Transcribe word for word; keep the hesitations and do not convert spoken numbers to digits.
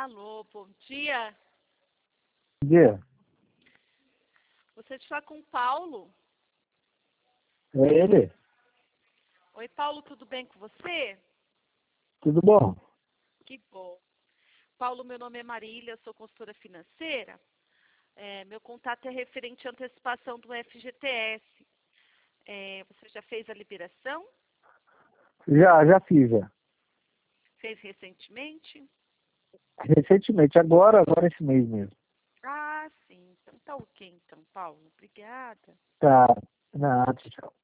Alô, bom dia. Bom dia. Você está com o Paulo? É ele? Oi, Paulo, tudo bem com você? Tudo bom? Que bom. Paulo, meu nome é Marília, sou consultora financeira. É, meu contato é referente à antecipação do F G T S. É, você já fez a liberação? Já, já fiz, já. Fez recentemente? Recentemente, agora, agora esse mês mesmo. Ah, sim. Então tá ok, então, Paulo. Obrigada. Tá. Nada, tchau.